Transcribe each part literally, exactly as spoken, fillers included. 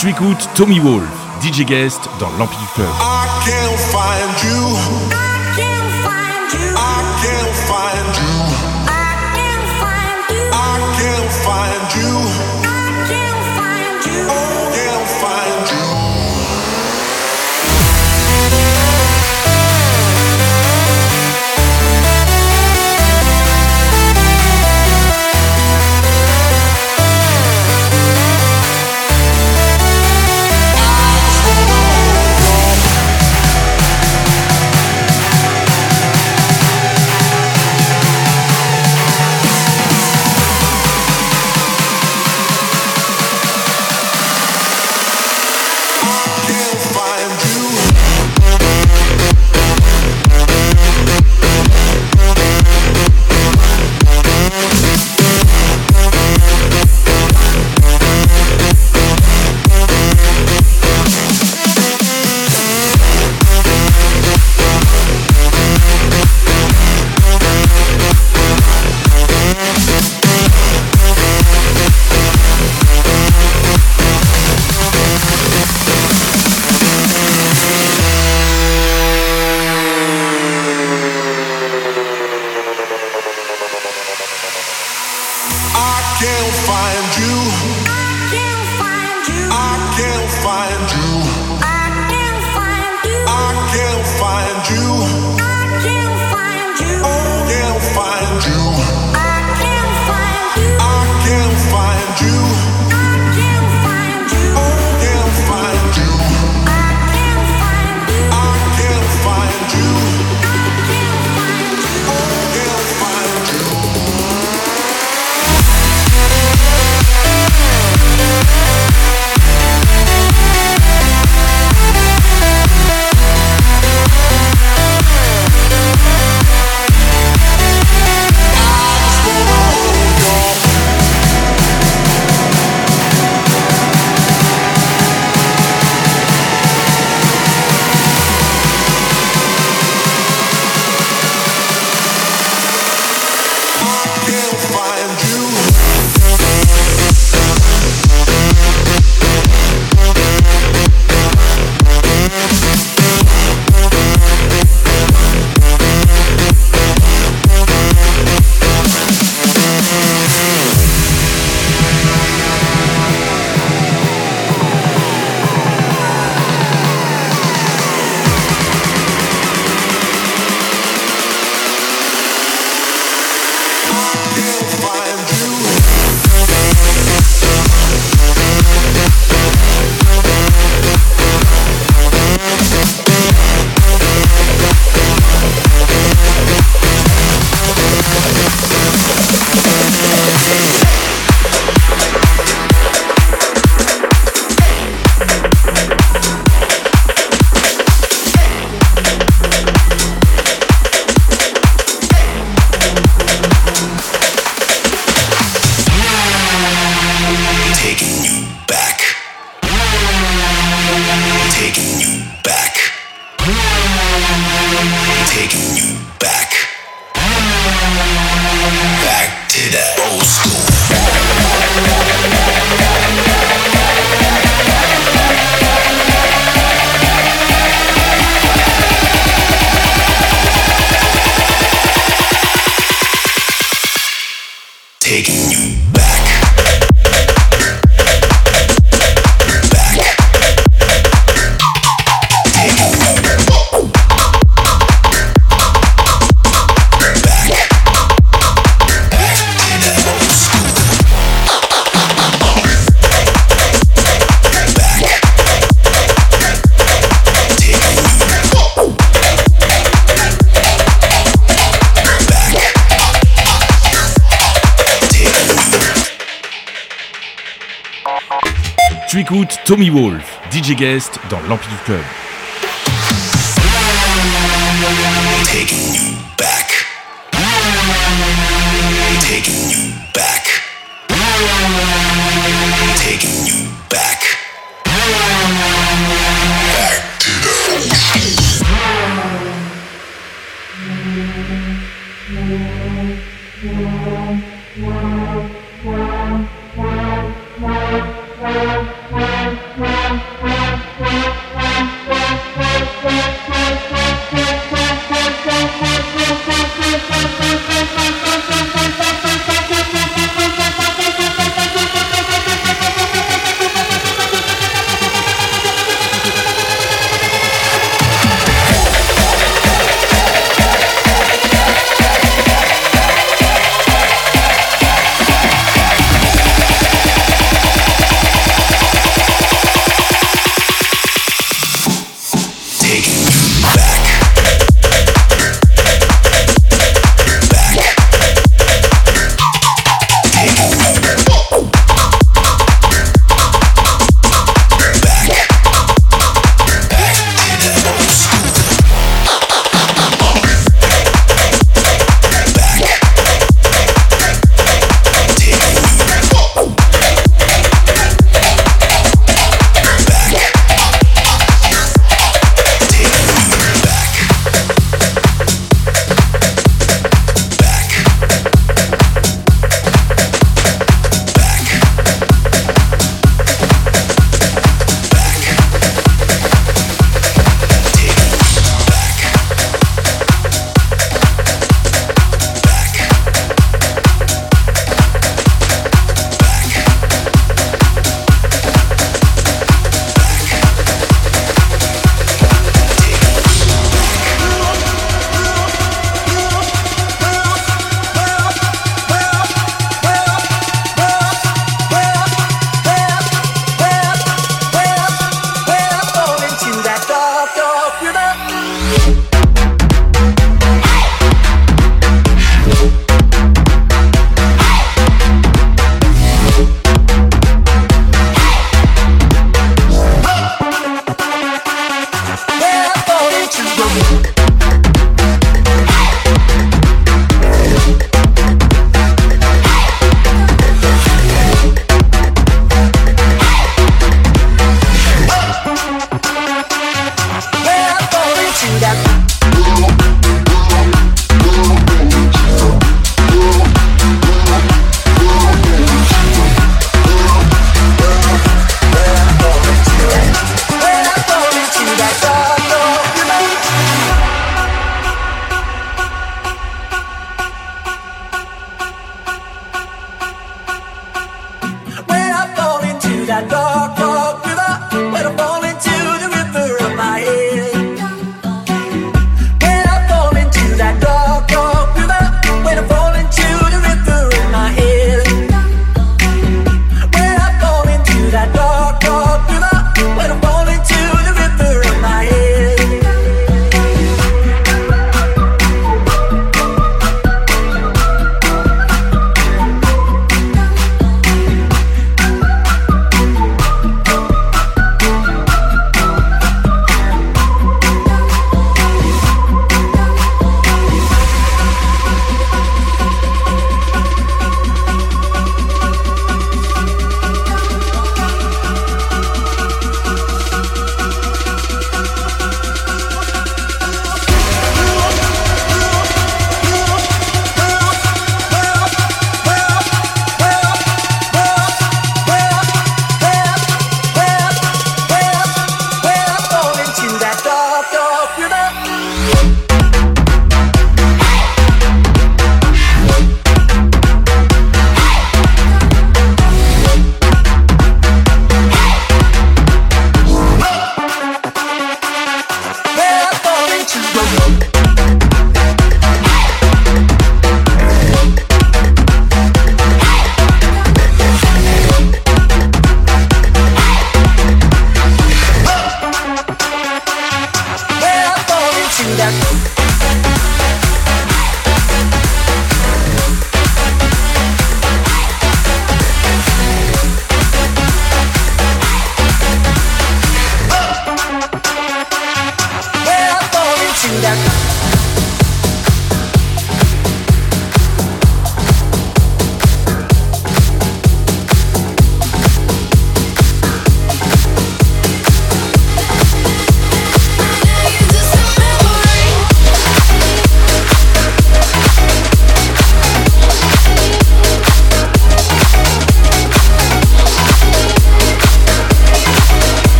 Tu écoutes Tommy Wolf, D J guest dans l'Empire Club. I can't find you. I can't find you. I can't find you. I can't find you. I can't find you. I can't find you. Oh, can't find you. Tu écoutes Tommy Wolf, D J guest dans l'Empire Club. Taking you back. Taking you back. Taking you back. Back to the old school.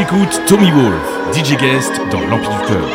écoutes Tommy Wolf, D J Guest dans l'Amplificateur.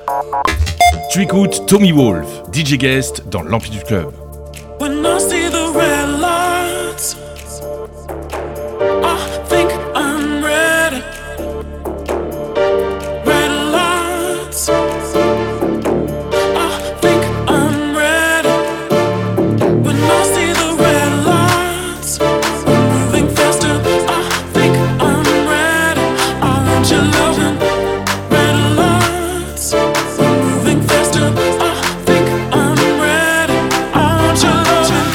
Tu écoutes Tommy Wolf, D J guest dans l'Amplitude Club. When I see the red lights, I think I'm ready. Red lights, I think I'm ready. When I see the red lights, I'm moving faster. I think I'm ready. I want your loving. Red lights, I'm moving faster. I think I'm ready. I want your loving.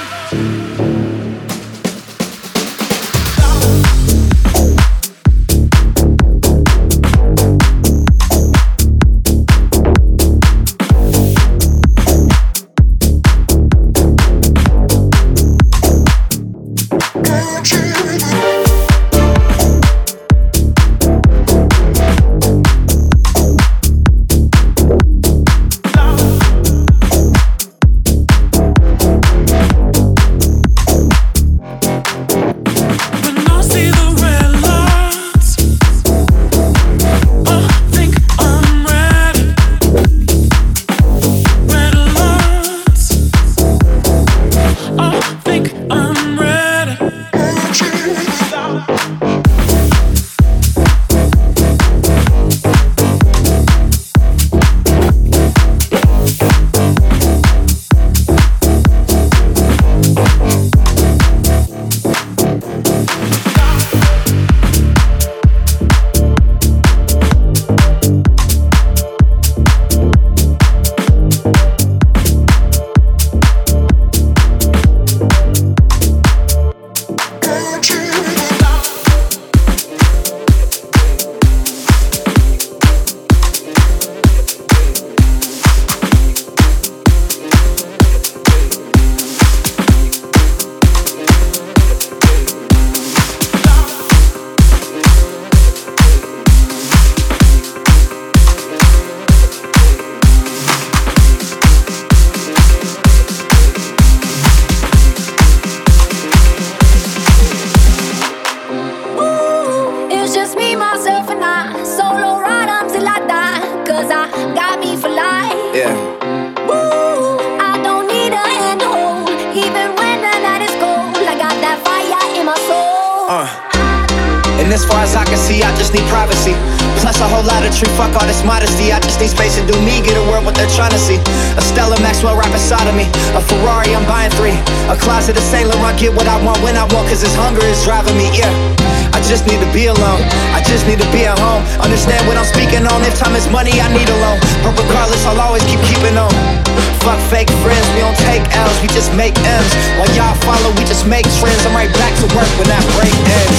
Money, I need a loan, but regardless, I'll always keep keeping on. Fuck fake friends, we don't take L's, we just make M's. While y'all follow, we just make trends. I'm right back to work when that break ends.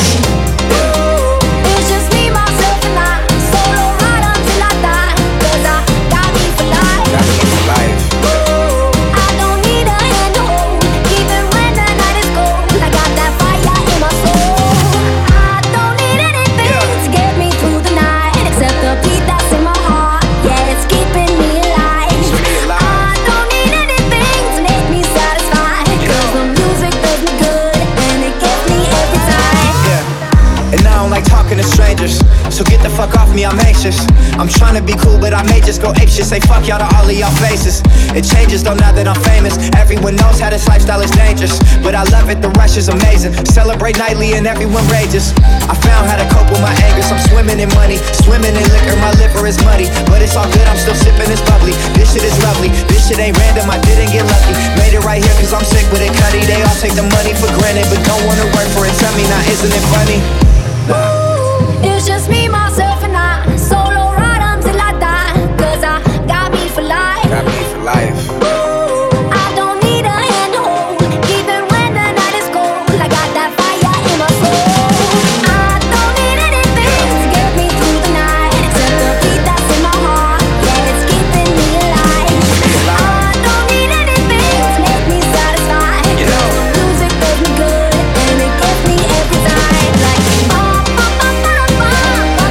It's just me, myself, and I. Solo ride until I die. Cause I got me for life. Got me for life. I don't need a hand to hold. Even when the night is cold, I got that fire in my soul. I don't need anything yeah. to get me through the night, except the beat that's in my heart. Yeah, it's keeping me alive. I don't need anything to make me satisfied. Cause the music does me good and it gets me every time. Yeah, and I don't like talking to strangers, so get the fuck off me, I'm anxious. I'm trying to be cool, but I may just go apeshit. Say fuck y'all to all of y'all faces. It changes though now that I'm famous. Everyone knows how this lifestyle is dangerous, but I love it, the rush is amazing. Celebrate nightly and everyone rages. I found how to cope with my anger, so I'm swimming in money, swimming in liquor, my liver is muddy. But it's all good, I'm still sipping this bubbly. This shit is lovely, this shit ain't random, I didn't get lucky. Made it right here cause I'm sick with it, cutty. They all take the money for granted, but don't wanna work for it. Tell me now, isn't it funny? Ooh, it's just me, myself, and I. Solo ride until I die. Cause I got me for life. Got me for life. Ooh, I don't need a hand to hold. Even when the night is cold, I got that fire in my soul. I don't need anything to get me through the night, except the beat that's in my heart. Yeah, it's keeping me alive. I don't need anything to make me satisfied. You know, the music does me good and it gets me every time. Like, oh, oh, oh, oh, oh, oh.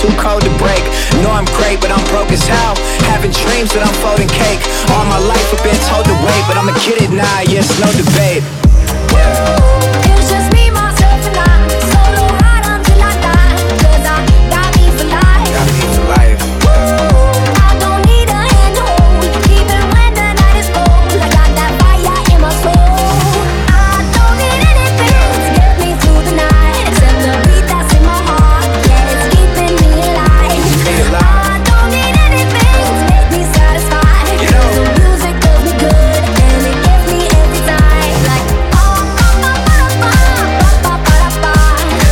too cold to break. Know I'm great, but I'm broke as hell. Having dreams, but I'm folding cake. All my life I've been told to wait, but I'ma get it now, yes, no debate. It's just me, myself, and I. Solo ride until I die. Cause I got me for life. Got me for life. I don't need a hand to hold. Even when the night is cold, I got that fire in my soul. I don't need anything to get me through the night, except the beat that's in my heart. Yeah, it's keeping me alive. I don't need anything to make me satisfied. You know. The music does me good, and it gets me every time. Like, oh, oh, oh, oh, oh, oh, oh, oh,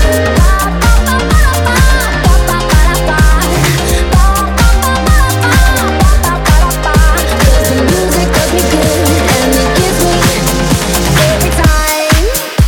cause the music does me good, and it gives me every time.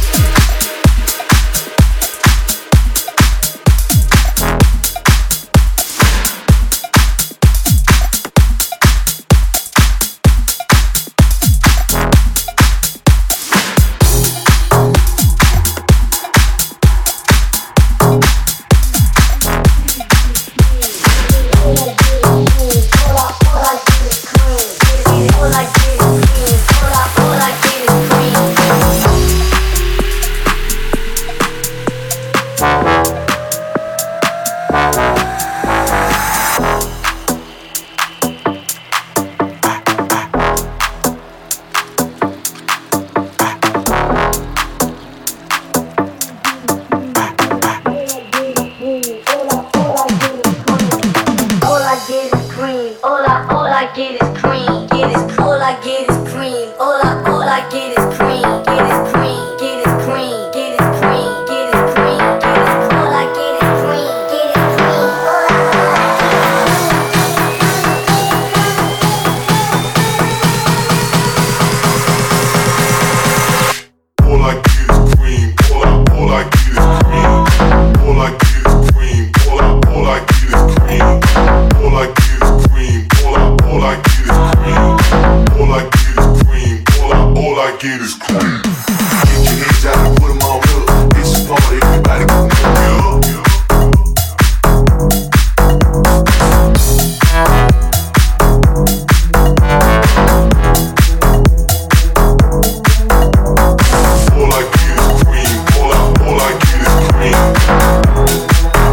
All I get is cream. All I, all I get is cream. Get is, all I get is cream. All I, all I get is cream. Get is cream. Get is cream. Get is cream. Get is cream. Get is, all I get is cream. Get is cream. All I, All I get is cream. All I, all I get is cream. All I get is cream. All I, all I get is cream. All I get is cream. All I, all I get is cream. All I get is cream. All I, all I get is cream. Get your hands out and put 'em on up. It's a party, everybody come on up. All I get is cream. All I, all I get is cream.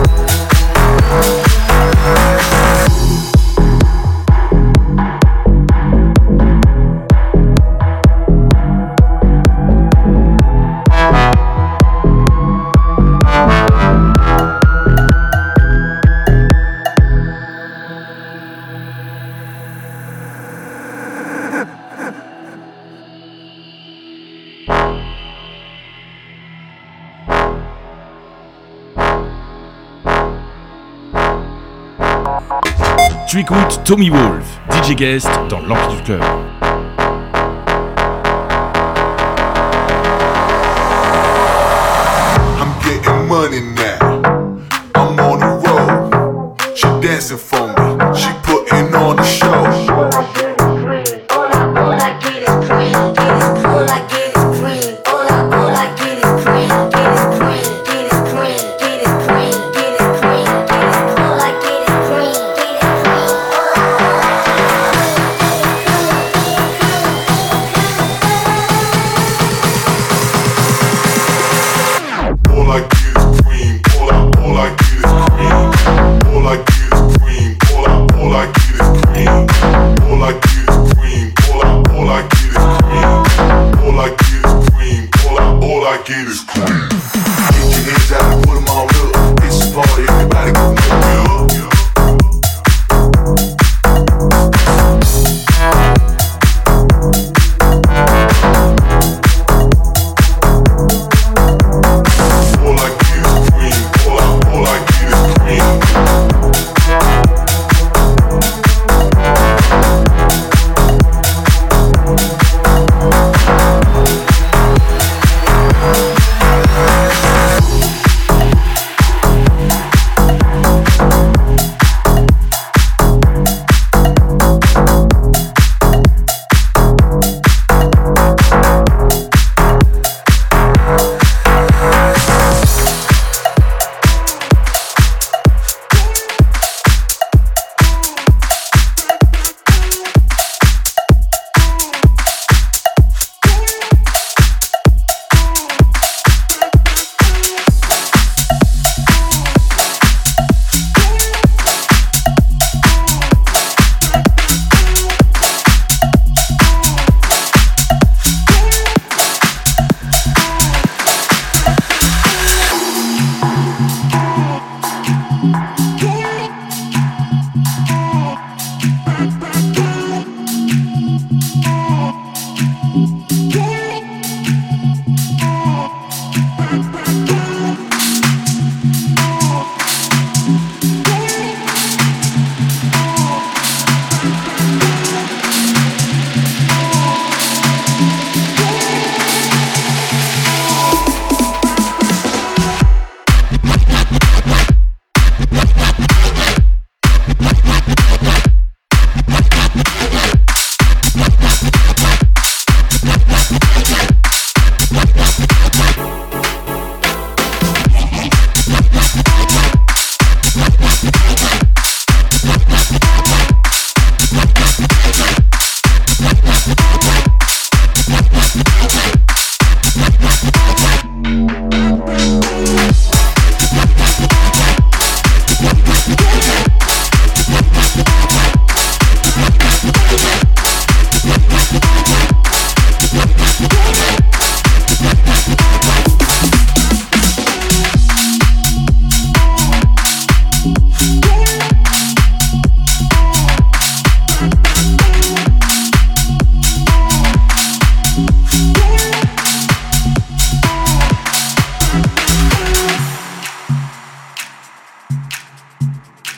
Tu écoutes Tommy Wolf, D J guest dans l'Empire du Club. I'm getting money now. I'm on the road. She dancing for me. She putting on the show. all I get is cream. All I, all I get is cream. Get is, all I get is cream. All I, all I get is cream. Get is cream. Get is cream. Get is cream. Get is cream. Get is, all I get is cream. Get is cream. All I, all I All I get is cream. All I, all I get is cream. All I get is cream. All I, all I get is cream.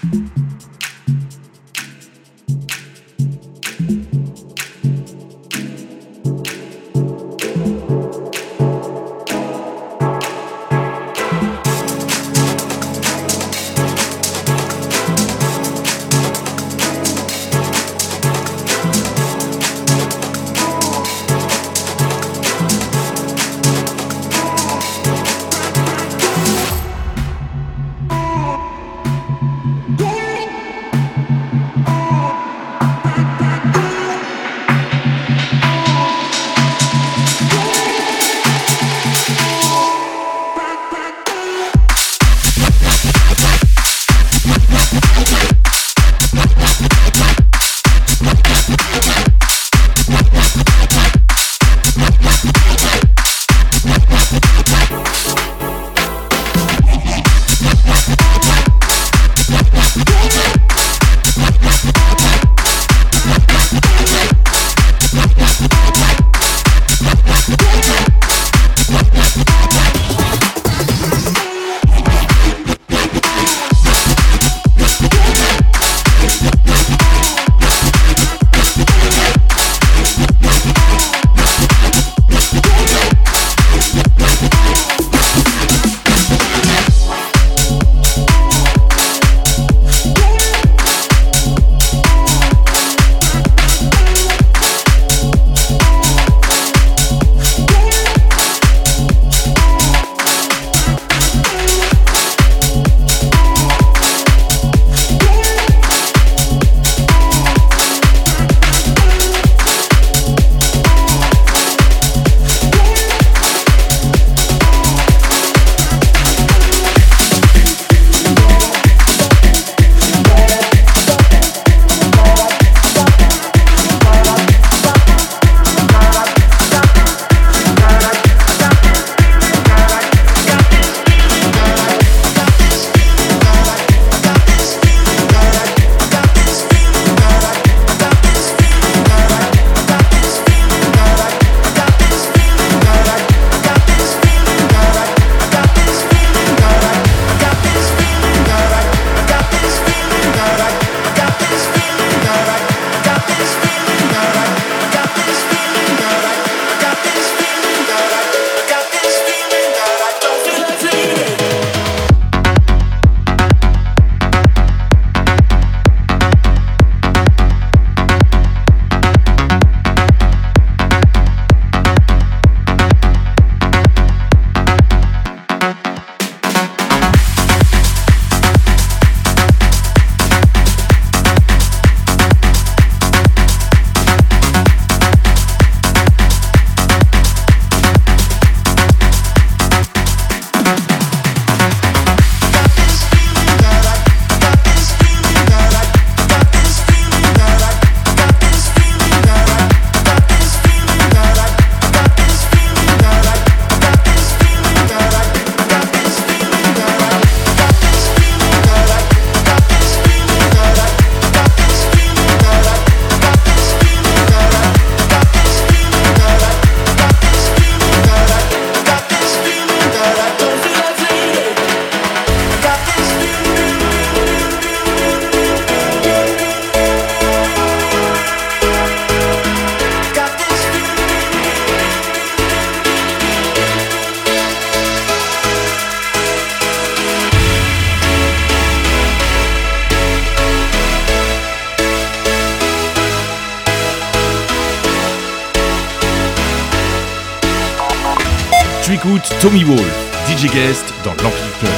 Tu écoutes Tommy Wolf, D J guest dans l'Empire Club.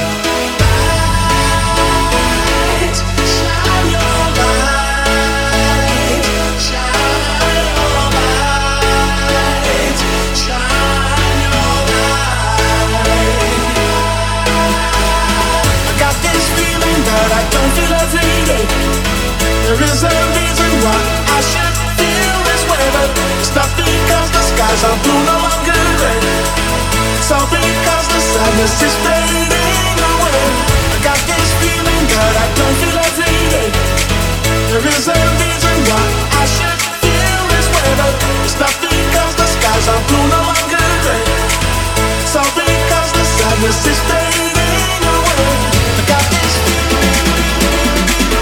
There is a reason why I should feel this way, but it's not because the skies are blue, no longer gray. It's all because the sadness is fading away. I got this feeling that I don't feel every day. There is a reason why I should feel this way, but it's not because the skies are blue, no longer gray. It's all because the sadness is fading away. I got this feeling.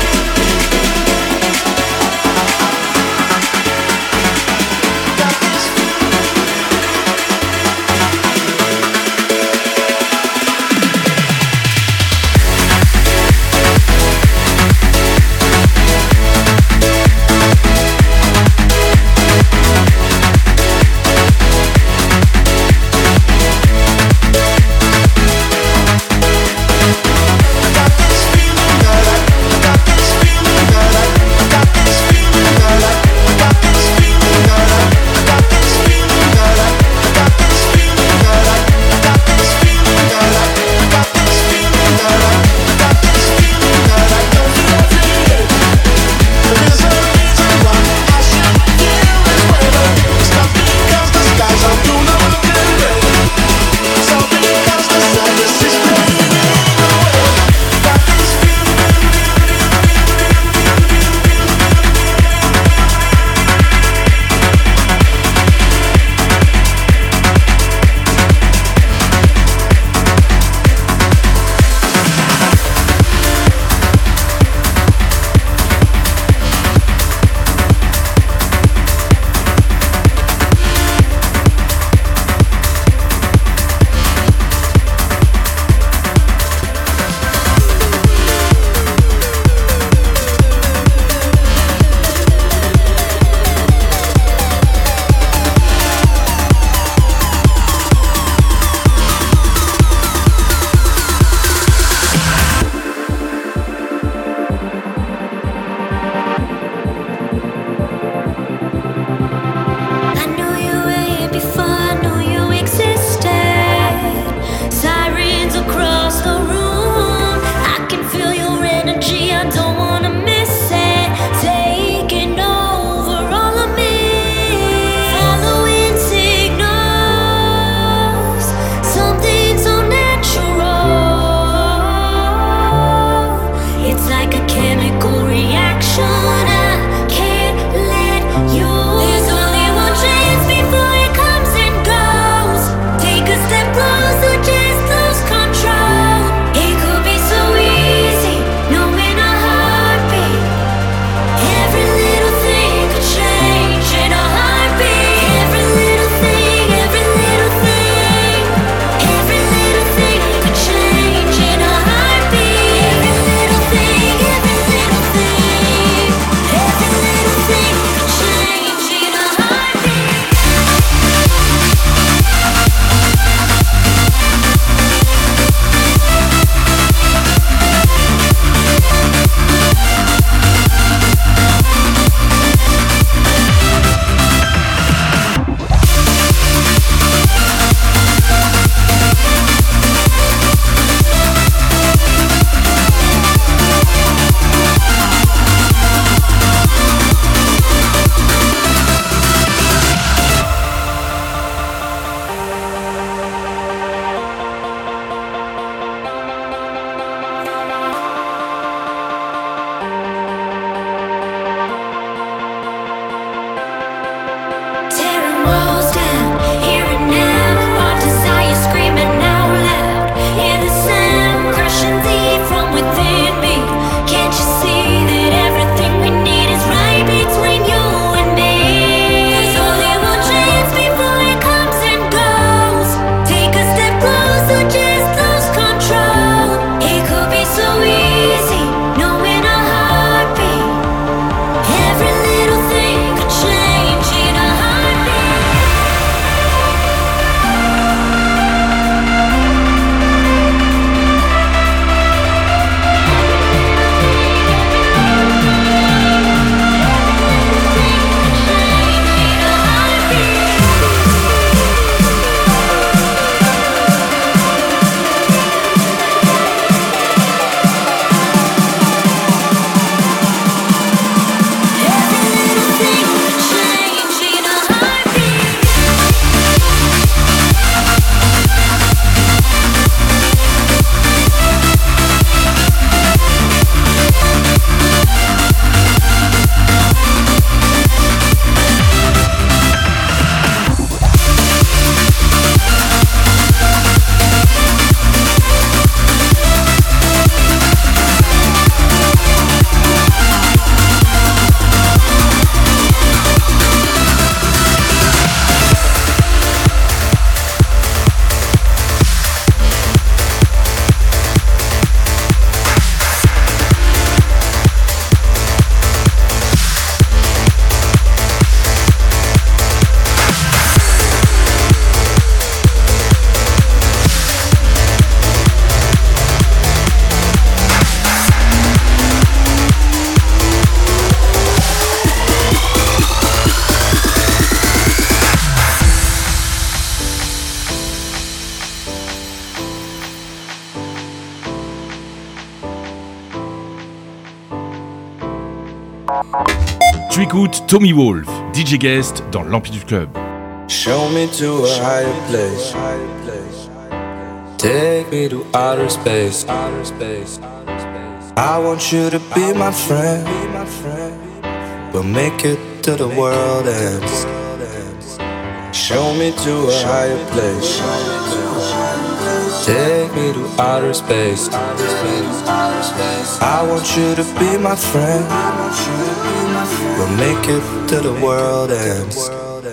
Tu écoutes Tommy Wolf, D J guest dans l'Amplitude Club. Show me to a higher place. Take me to outer space. I want you to be my friend. We'll make it to the world ends. Show me to a higher place. Take me to outer space. I want you to be my friend. We'll make it to the world ends.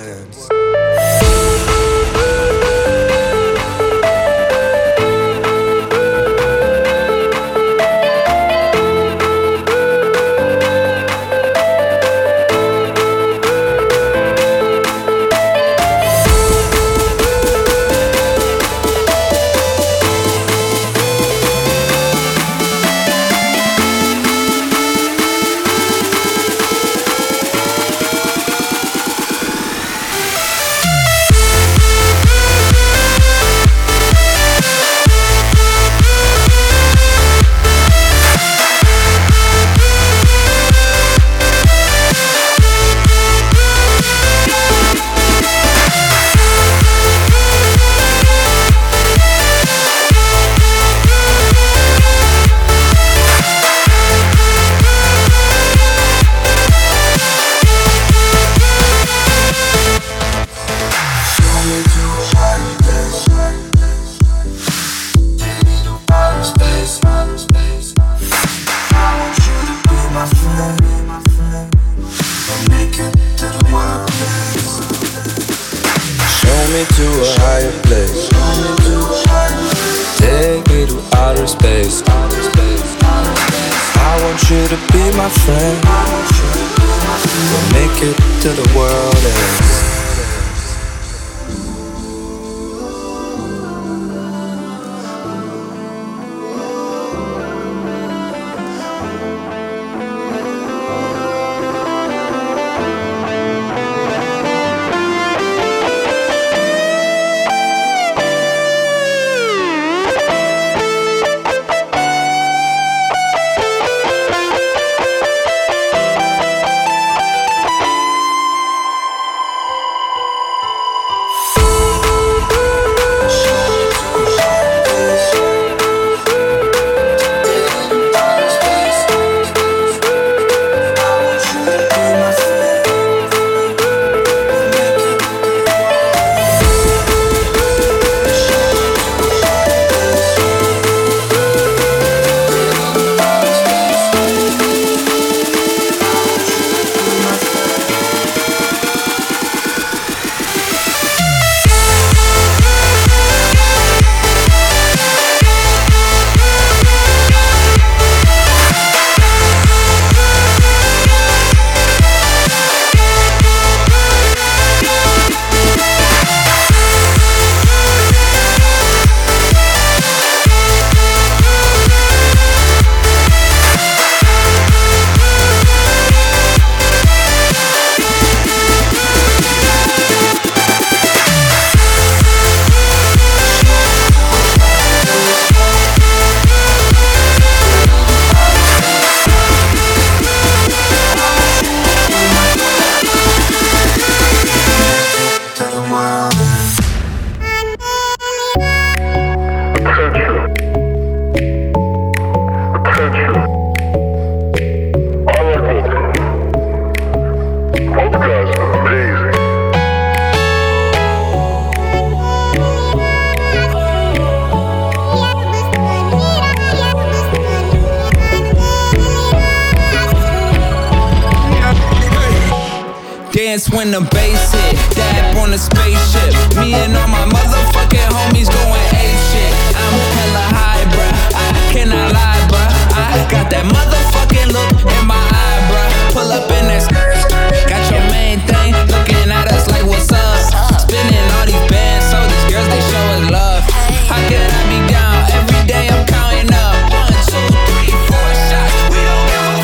When the bass hit, dab on the spaceship. Me and all my motherfucking homies going ape shit. I'm hella high, bruh, I cannot lie, bruh. I got that motherfucking look in my eye, bruh. Pull up in that skirt, got your main thing looking at us like what's up. Spinning all these bands, so these girls they show us love. How can I be down? Every day I'm counting up. One, two, three, four shots. We don't give a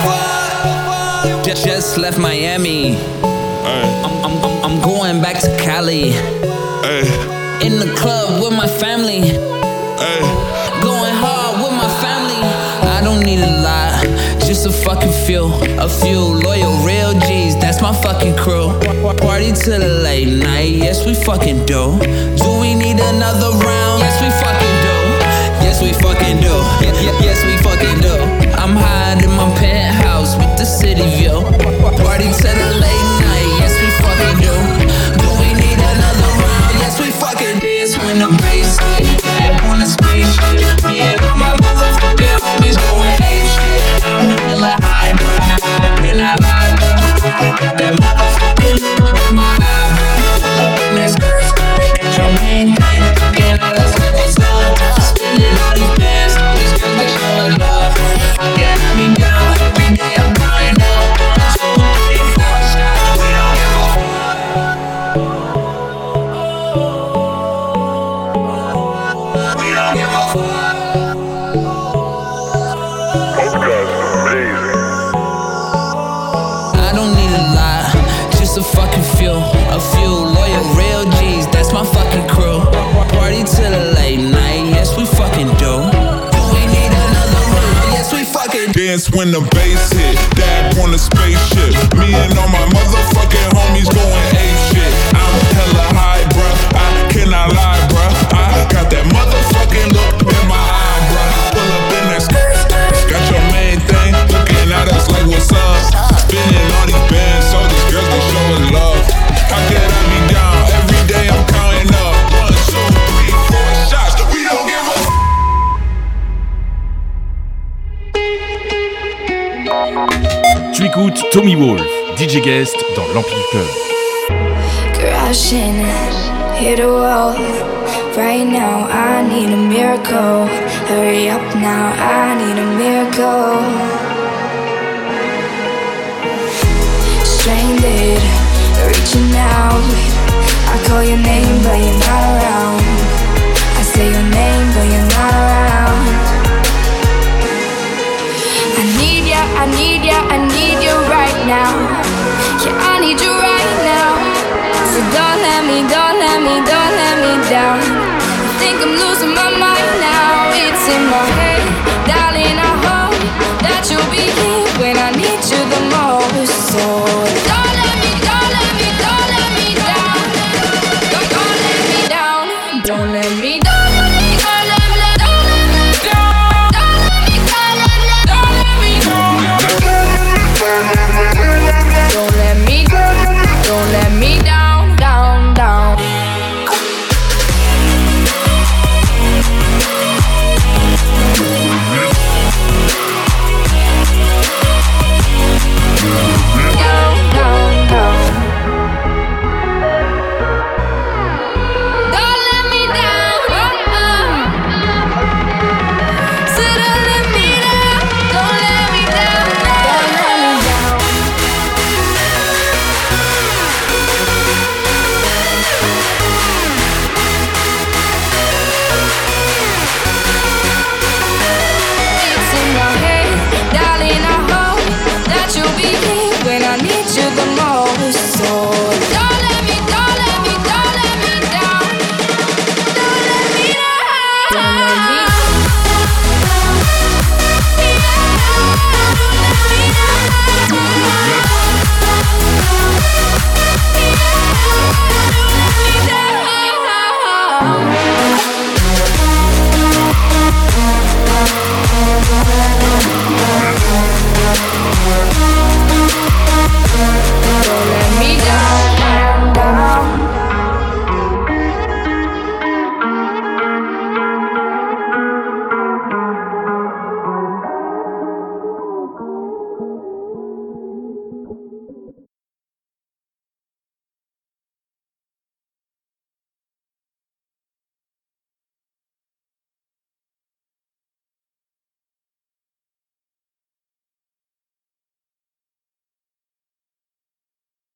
fuck. Just, just left Miami. I'm, I'm, I'm, I'm going back to Cali. Ay. In the club with my family. Ay. Going hard with my family. I don't need a lot, just just a fucking few, a few loyal, real G's, that's my fucking crew. Party till the late night, yes we fucking do. Do we need another round? Yes we fucking do. Yes we fucking do. Yes we fucking do. I'm high in my penthouse with the city view. Party till the late night, yes we fucking do. Do we need another round? Yes we fucking dance when the bass hit. Back on the spaceship, me and all my motherfucking homies going ape shit. I'm hella high, bro, and I lie, bro. That motherfucking look in my eye, bro. Let's go, get your main thing. Again, let's get this love. Spinning all these bands, all these girls they showing love. Get me down every day, I'm crying out. One, two, three, four shots, we don't give a fuck. We don't give a fuck. I don't need a lot, just a fucking few, a few loyal, real G's, that's my fucking crew. Party till the late night, yes we fucking do. Do we need another round? Yes we fucking dance when the bass hit. Dab on the spaceship. Me and all my motherfucking homies going ape shit. I'm hella high, bruh. I cannot lie, bruh. I got that motherfucking look in my eye, bruh. Pull up in that skirt, got your main thing looking at us like what's up. Spinning all these bands, so these girls they showing love. How can I be down? Every day I'm counting up. One, two, three, four shots. We don't give a Tu écoutes Tommy Wolf, D J guest dans l'Empire Club. Crashing, hit a wall. Right now, I need a miracle. Hurry up now, I need a miracle. Stranded, reaching out. I call your name, but you're not around. I say your name, but you're not around. I need ya, I need ya, I need you right now. Yeah, I need you right now. So don't let me, don't let me, don't let me down. I think I'm losing my